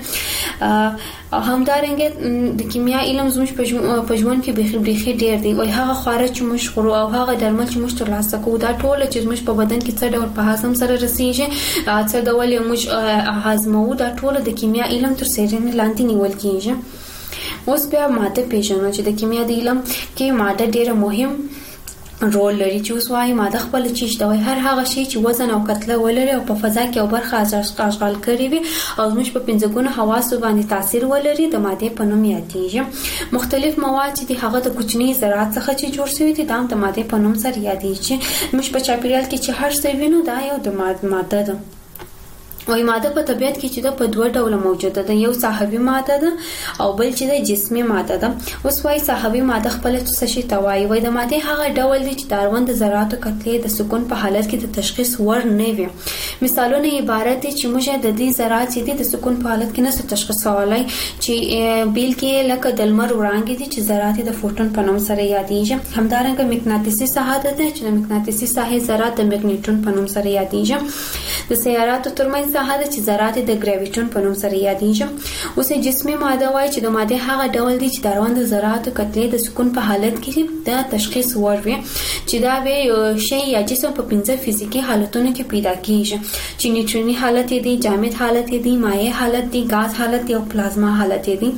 همدارنګه د کیمیا علم زموږ په ژوند کې بیخي بیخي ډیر دی. وایي هغه خواړه چې موږ خورو او هغه درمل چې موږ ترلاسه کوو دا ټول چې موږ په بدن کې څه ډول په هضم سره رسیږي، څه ډول موږ هضمو، دا ټول د کیمیا علم تر څیړنې لاندې نیول کېږي. اوس بیا ماده پیژنو چې د کیمیا د علم کې ماده ډیره مهم رول لري. چې اوس وایي ماده خپل چیز دا وایي هر هغه شی چې وزن او کتله ولري او په فضا کې او برخه اشغال کړي وي او زموږ په پنځه ګونه حواسو باندې تاثیر ولري د ماده په نوم یادېږي. مختلف مواد چې هغه د کوچني ذرات څخه چې جوړ شوي دي دا د ماده په نوم سره یادېږي. موږ په چاپیریال کې چې هر څه وینو دا یو د ماده ده. وایي ماده په طبیعت کې چې دا په دوه ډوله موجوده ده، یو ساحوي ماده ده او بل چې د جسمي ماده ده. اوس وایي ساحوي ماده خپل څه شي ته وایي. وایي د ماده هغه ډول دی چې د اړوند ذراتو کتلې د سکون په حالت کې د تشخیص وړ نه وي. مثالونه عبارت دي چې موږ د دې ذرات چې د سکون په حالت کې نه تشخیصولای چې بیل کې لکه د لمر وړانګې دي چې ذرات د فوټون په نوم سره یادېږي. همدارنګه مقناطیسي ساحه ده چې د مقناطیسي ساحې ذرات د مګنیټون په نوم سره یادېږي. د سیاراتو ترمنځ ساحه ده چې ذرات د ګراویټون په نوم سره یادېږي. اوس جسمي ماده وایي چې د ماده هغه ډول دی چې د اړوند ذراتو کتلې د سکون په حالت کې د تشخیص وړ وي چې دا به شی یا جسم په پنځه فزیکي حالتونو کې پیدا کیږي چې نیوټروني حالت دی، جامد حالت دی، مایع حالت دی، غاز حالت دی او پلازما حالت دی.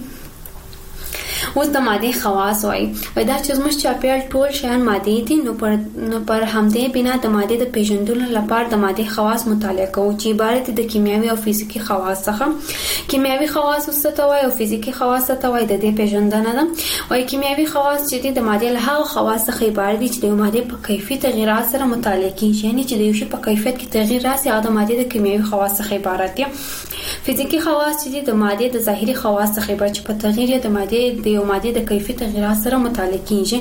اوس د ماده خواص وایي دا چې زموږ چاپیریال ټول شیان ماده دي نو پر نو پر همدې بنا د ماده د پیژندلو لپاره د ماده خواص مطالعه کوو چې عبارت دي د کیمیاوي او فزیکي خواص څخه. کیمیاوي خواص څه ته وایي او فزیکي خواص څه ته وایي د دې پیژندنه ده. وایي کیمیاوي خواص چې د ماده له هغه خواص څخه عبارت دي چې د ماده په کیفیت تغیرات سره مطالعه کیږي، یعنی چې د یو شی په کیفیت کې تغییر راسي هغه د ماده د کیمیاوي خواص څخه عبارت دي. فزیکي خواص چې د ماده د ظاهري خواص څخه عبارت چې په تغییر د ماده د یو ماده د کیفیت تغیرات سره مطالعه کیږي.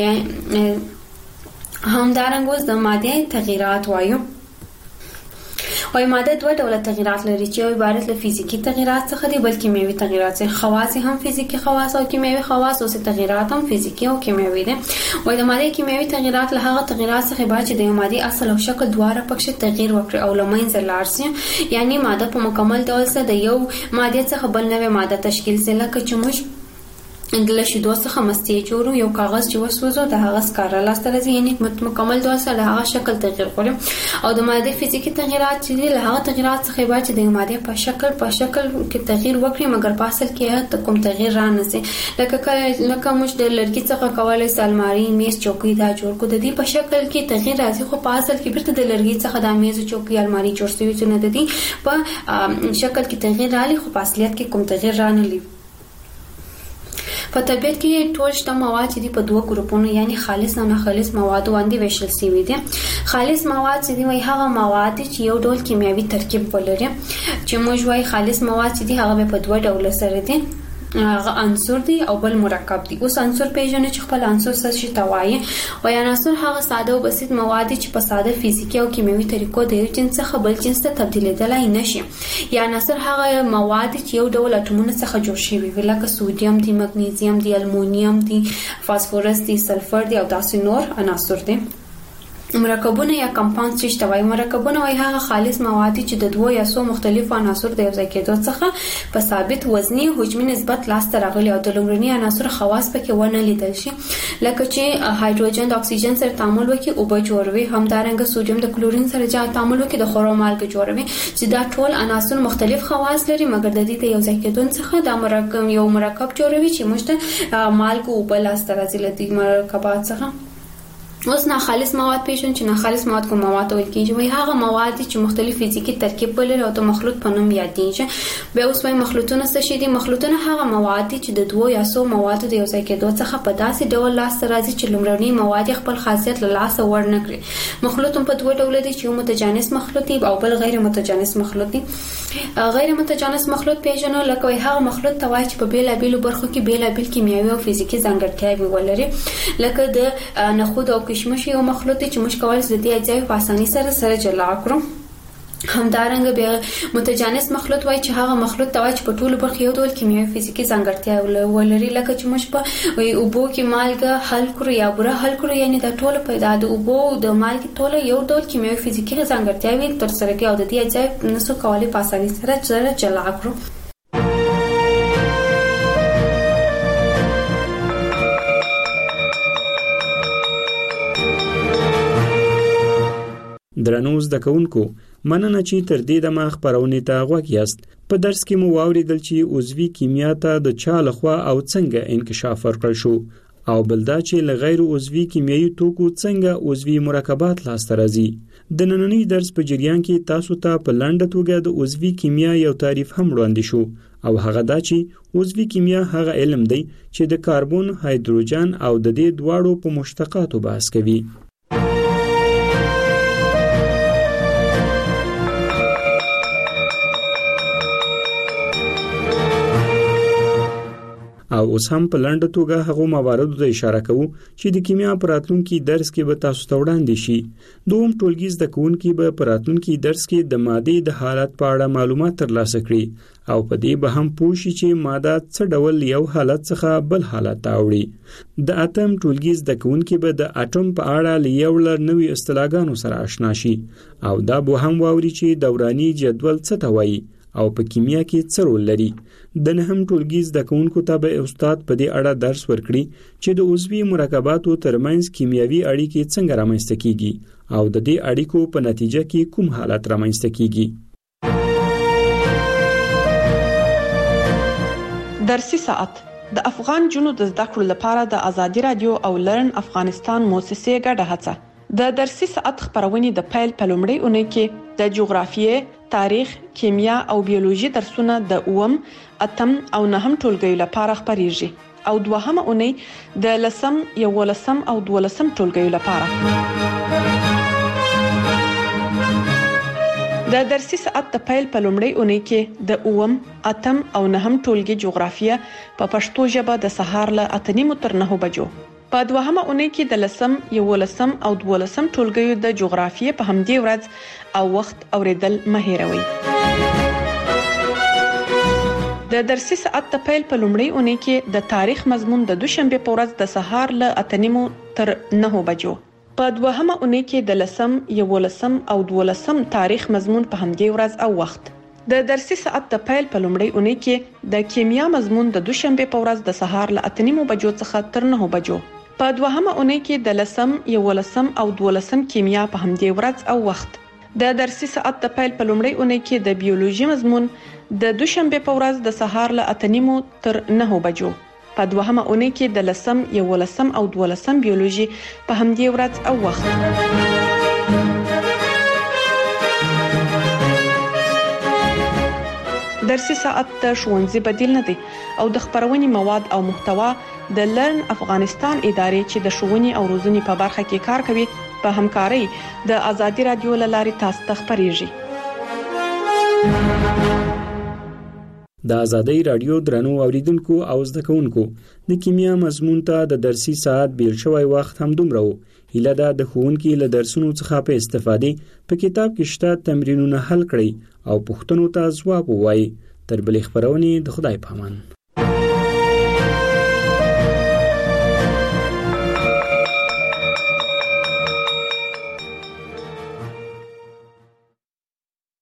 همدارنګه د ماده تغیرات وایو. وایي ماده دوه ډوله تغیرات لري چې یو عبارت له فزیکي تغیرات څخه دي بل کیمیاوي تغیرات څخه. خواص هم فزیکي خواص او کیمیاوي خواص او تغیرات هم فزیکي او کیمیاوي دي. وایي د ماده کیمیاوي تغیرات له هغه تغیرات څخه عبارت چې د ماده اصل او شکل دواړه پکې تغییر وکړي او لمنځه لاړ شي، یعنی ماده په مکمل ډول سره د یو ماده څخه بل نوې ماده تشکیل شي. لکه چې موږ د شیدو څخه مستې جوړو یو کاغذ چې وسوځو د هغه سکاره لاسته راځي یعنی مکمل ډول سره هغه شکل تغییر کوي او د ماده فزیکی تغیرات چې له هغه تغیرات څخه بعد چې د ماده په شکل په شکل کې تغییر وکړي مګر په اصل کې کوم تغییر را نه سي لکه لکه موږ د لرګي څخه کولای سالماري میز چوکۍ دا جوړ کو د دې په شکل کې تغییر راځي خو په اصل کې بیرته د لرګي څخه د میز چوکۍ الماري جوړ شوی چې نه د دې په شکل کې تغییر راځي خو په اصلیت کې کوم تغییر را نه لري په طبیعت کې ټول شته مواد چې په دوه ګروپونو یعنی خالص او ناخالص مواد باندې ویشل شوي دي خالص مواد چې وایي هغه مواد چې یو ډول کیمیاوي ترکیب ولري چې موږ وایي خالص مواد چې هغه په دوه ډول سره دي هغه عنصر دي او بل مرکب دي اوس عنصر پیژنې چې خپل عنصر څه شي توایي او عنصر هغه ساده او بسيط مواد چې په ساده فزیکی او کیمیاوي طریقو د یو جنس څخه بل جنس ته تبدیلېدلای نشي یا عنصر هغه مواد چې یو ډول اټومونه څخه جوړ شوي وي لکه سوډیم دي مګنیزیم دي المونیم دي فاسفورس دي سلفر دي او داسې نور عناصر دي مرکبونه یا کمپاوند چې توای مرکبونه وای هغه خالص مواد چې د دوه یا څو مختلفو عناصر د یو ځای کېدو څخه په ثابت وزني حجمي نسبت لاس ته راغلي او د لومړني عناصر خواص پکې ونه لیدل شي لکه چې هایدروجن د اکسیجن سره تعامل وکړي او به جوړوي همدارنګه سوډیم د کلورین سره جا تعامل وکړي د خورو مالګه جوړوي چې دا ټول عناصر مختلف خواص لري مګر د دې د یو ځای کېدو څخه دا مرکب یو مرکب جوړوي چې موږ ته مالګه او بل لاس ته راځي لدی مرکبات څخه اوس نه خالص مواد پیژن چې نه خالص مواد کوم مواد ویل کېږي وای هغه مواد چې مختلف فزیکی ترکیب ولري او د مخلوط په نوم یادېږي به اوس وای مخلوطونه څه شي دي مخلوطونه هغه مواد چې د دوه یا څو موادو د یو ځای کېدو څخه په داسې ډول لاس راځي چې لومړني مواد خپل خاصیت له لاسه ور نه کړي مخلوط په دوه ډول دي چې یو متجانس مخلوط دي او بل غیر متجانس مخلوط دي غیر متجانس مخلوط پیژنو لکه هغه مخلوط توای چې په بیل بیل برخو کې بیل بیل کیمیاوي او فزیکی ځانګړتیاوې ولري لکه د نخود او کشمش یو مخلوط دی چې موږ کولای د دې اجزاوې په اسانۍ سره سره جلا کړو همدارنګه بیا متجانس مخلوط وای چې هغه مخلوط توای چې په ټولو برخو یو ډول کیمیاوي فزیکی ځانګړتیا ولري لکه چې موږ په اوبو کې مالګه حل کړو یا بوره حل کړو یعنی د ټولو پیدا د اوبو د مالګې ټولو یو ډول کیمیاوي فزیکی ځانګړتیاوې تر سره کوي او د دې اجزاوې نسو کولای په اسانۍ سره سره جلا کړو درنو زده کوونکو مننه چې تر دې دمه خبرونه ته غوږ یاست په درس کې مو واوریدل چې عضوي کیمیا ته د چا لخوا او څنګه انکشاف ورکړل شو او بل دا چې له غیر عضوي کیمیاوي توکو څنګه عضوي مرکبات لاسته راځي د نننی درس په جریان کې تاسو ته په لاندې توګه د عضوي کیمیا یو تعریف هم وړاندې شو او هغه دا چې عضوي کیمیا هغه علم دی چې د کاربن هایدروجن او د دې دواړو په مشتقاتو بحث کوي او اوس هم په لاندې توګه هغه مواردو ته اشاره کوو چې د کیمیا په راتلونکي درس کې به تاسو ته وړاندې شي دوم ټولګي زده کوونکي به په راتلونکي درس کې د مادې د حالت په اړه معلومات ترلاسه کړي او په دې به هم پوه شي چې ماده څه ډول یو حالت څخه بل حالت ته وړي د اتم ټولګي زده کوونکي به د اټوم په اړه لیول نوې اصطلاحګانو سره آشنا شي او دا به هم واوري چې دوراني جدول څه ته وایي او په کیمیا کې څه رول لري د نهم ټولګي زده کوونکو ته به استاد په دې اړه درس ورکړي چې د عضوي مرکباتو ترمنځ کیمیاوي اړیکې څنګه رامنځته کیږي او د دې اړیکو په نتیجه کې کوم حالت رامنځته کیږي درسي ساعت د افغان جنو د زده کړو لپاره د ازادي رادیو او لرن افغانستان موسسې ګډه هڅه د درسي ساعت خبرونه د پیل په لومړۍ اونۍ کې د جغرافیې تاریخ کیمیا او بیولوژي درسونه د اوم اتم او نهم ټولګیو لپاره خبريږي او دوهمه اونۍ د لسم یولسم او دولسم ټولګیو لپاره د درسي ساعت د پیل په لومړۍ اونۍ کې د اوم اتم او نهم ټولګي جغرافیه په پښتو ژبه د سهار له اته نیمو تر نهو بجو په دوهمه اونۍ کې د لسم یولسم او دولسم ټولګیو د جغرافیې په همدې ورځ او وخت اوریدل مه هېروئ د درسي ساعت د پیل په لومړۍ اونۍ کې د تاریخ مضمون د دوشنبه په ورځ د سهار له اته نیمو تر نهو بجو په دوهمه اونۍ کې د لسم یولسم او دولسم تاریخ مضمون په همدې ورځ او وخت د درسي ساعت د پیل په لومړۍ اونۍ کې د کیمیا مضمون د دوشنبه په ورځ د سهار له اته نیمو بجو څخه تر نهو بجو، په دوهمه اونۍ کې د لسم، یولسم او دولسم کیمیا په همدې ورځ او وخت. د درسي ساعت د پیل په لومړۍ اونۍ کې د بیولوژي مضمون د دوشنبه په ورځ د سهار له اته نیمو تر نهو بجو، په دوهمه اونۍ کې د لسم، یولسم او دولسم بیولوژي په همدې ورځ او وخت. درسي ساعت د ښوونځي بدیل نه دی او د خبرونې مواد او محتوا د لرن افغانستان ادارې چې د ښوونې او روزنې په برخه کې کار کوي په همکارۍ د ازادي رادیو له لارې تاسو ته خبريږي. د ازادي رادیو درنو اوریدونکو او زده کوونکو د کیمیا مضمون ته د درسي ساعت بیل شوی وخت هم دومره و. هیله ده د ښوونکي له درسونو څخه په استفادې په کتاب کې شته تمرینونه حل کړئ او پوښتنو ته ځواب ووایي. تر بلې خبرونې د خدای په امان.